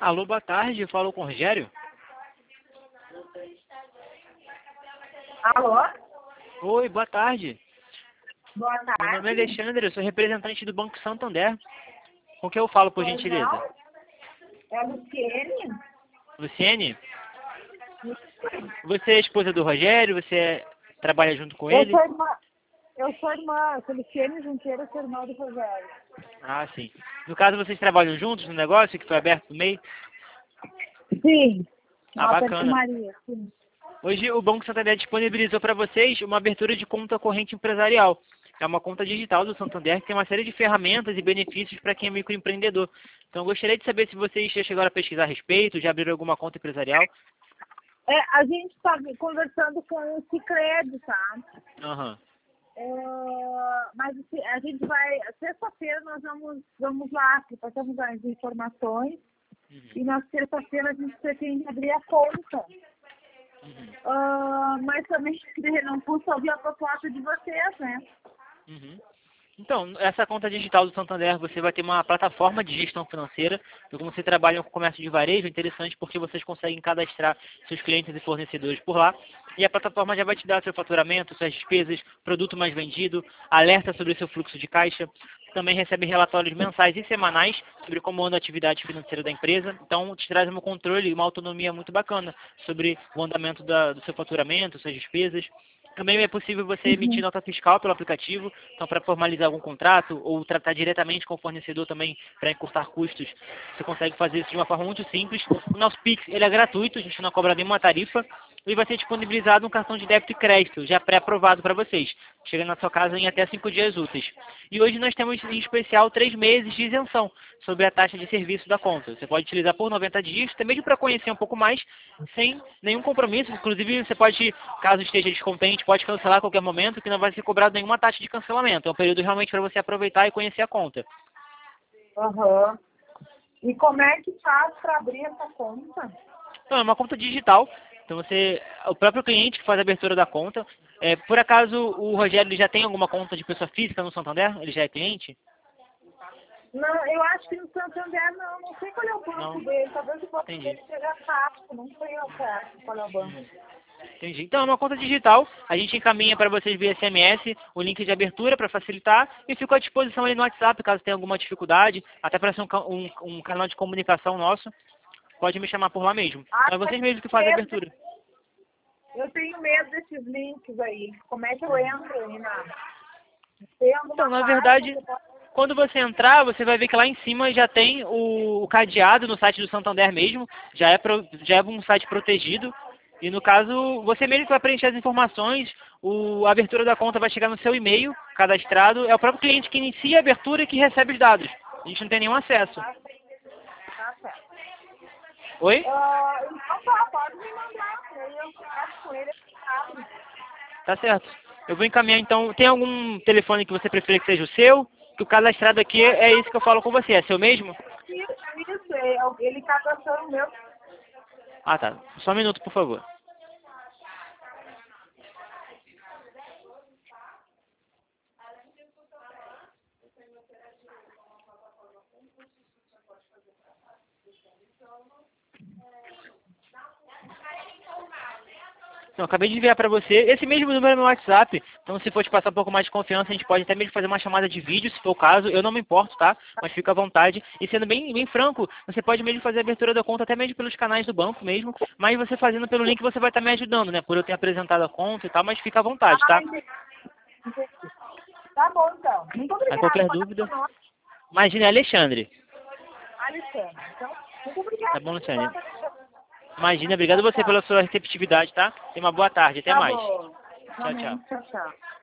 Alô, boa tarde. Falou com o Rogério? Alô? Oi, boa tarde. Boa Meu nome é tarde. Alexandre, eu sou representante do Banco Santander. Com quem eu falo, por Pois gentileza? não? É a Luciene? Luciene? Você é esposa do Rogério? Você trabalha junto com Eu ele? sou irmã. Eu sou Luciene Junqueira, eu sou irmã do Rogério. Ah, sim. No caso, vocês trabalham juntos no negócio que foi aberto no meio? Sim. Ah, Uma bacana. perfumaria, sim. Hoje o Banco Santander disponibilizou para vocês uma abertura de conta corrente empresarial. É uma conta digital do Santander que tem uma série de ferramentas e benefícios para quem é microempreendedor. Então eu gostaria de saber se vocês já chegaram a pesquisar a respeito, já abriram alguma conta empresarial. A gente está conversando com o Sicredi, tá? Aham. Mas assim, a gente vai, sexta-feira nós vamos lá, que passamos as informações e na sexta-feira a gente pretende abrir a conta. Mas também não custa ouvir a proposta de vocês, né? Uhum. Então, essa conta digital do Santander, você vai ter uma plataforma de gestão financeira. E como você trabalha com comércio de varejo, é interessante porque vocês conseguem cadastrar seus clientes e fornecedores por lá. E a plataforma já vai te dar seu faturamento, suas despesas, produto mais vendido, alerta sobre seu fluxo de caixa. Também recebe relatórios mensais e semanais sobre como anda a atividade financeira da empresa. Então, te traz um controle e uma autonomia muito bacana sobre o andamento do seu faturamento, suas despesas. Também é possível você emitir nota fiscal pelo aplicativo, então para formalizar algum contrato ou tratar diretamente com o fornecedor também para encurtar custos, você consegue fazer isso de uma forma muito simples. O nosso Pix ele é gratuito, a gente não cobra nenhuma tarifa e vai ser disponibilizado um cartão de débito e crédito já pré-aprovado para vocês, chegando na sua casa em até 5 dias úteis. E hoje nós temos em especial 3 meses de isenção sobre a taxa de serviço da conta. Você pode utilizar por 90 dias, até mesmo para conhecer um pouco mais, sem nenhum compromisso. Inclusive, você pode, caso esteja descontente, pode cancelar a qualquer momento, que não vai ser cobrado nenhuma taxa de cancelamento. É um período realmente para você aproveitar e conhecer a conta. Aham. E como é que faz para abrir essa conta? Então, é uma conta digital. Então, o próprio cliente que faz a abertura da conta. Por acaso, o Rogério ele já tem alguma conta de pessoa física no Santander? Ele já é cliente? Não, eu acho que no Santander não sei qual é o banco Não. dele. Talvez o banco Entendi. dele seja fácil, não sei ao certo qual é o banco. Entendi. Então, é uma conta digital. A gente encaminha para vocês via SMS o link de abertura para facilitar e fico à disposição ali no WhatsApp caso tenha alguma dificuldade, até para ser um canal de comunicação nosso. Pode me chamar por lá mesmo. É Mas vocês mesmos que fazem a abertura. eu tenho medo desses links aí. Como é que eu entro aí na... Tem alguma Então, na página verdade, que eu posso... quando você entrar, você vai ver que lá em cima já tem o cadeado no site do Santander mesmo. Já é um site protegido. E no caso, você mesmo que vai preencher as informações, a abertura da conta vai chegar no seu e-mail cadastrado. É o próprio cliente que inicia a abertura e que recebe os dados. A gente não tem nenhum acesso. Tá certo. Oi? Então tá, pode me mandar. Aí eu converso com ele. Sabe? Tá certo. Eu vou encaminhar então. Tem algum telefone que você prefere que seja o seu? Que o cadastrado aqui é esse que eu falo com você. É seu mesmo? Ele tá gostando o meu. Ah, tá. Só um minuto, por favor. Não, acabei de enviar para você. Esse mesmo número é meu WhatsApp. Então, se for te passar um pouco mais de confiança, a gente pode até mesmo fazer uma chamada de vídeo, se for o caso. Eu não me importo, tá? Mas fica à vontade. E sendo bem franco, você pode mesmo fazer a abertura da conta até mesmo pelos canais do banco mesmo. Mas você fazendo pelo link, você vai estar me ajudando, né? Por eu ter apresentado a conta e tal. Mas fica à vontade, tá? Entendi. Tá bom, então. Muito Aí obrigada. qualquer Qual é o dúvida. seu nome? Imagina, é Alexandre. Alexandre. Então, muito Tá obrigada. bom, Luciane? Imagina, obrigado a você pela sua receptividade, tá? Tenha uma boa tarde. Até Tá mais. bom. Tchau, tchau. Realmente, tchau, tchau.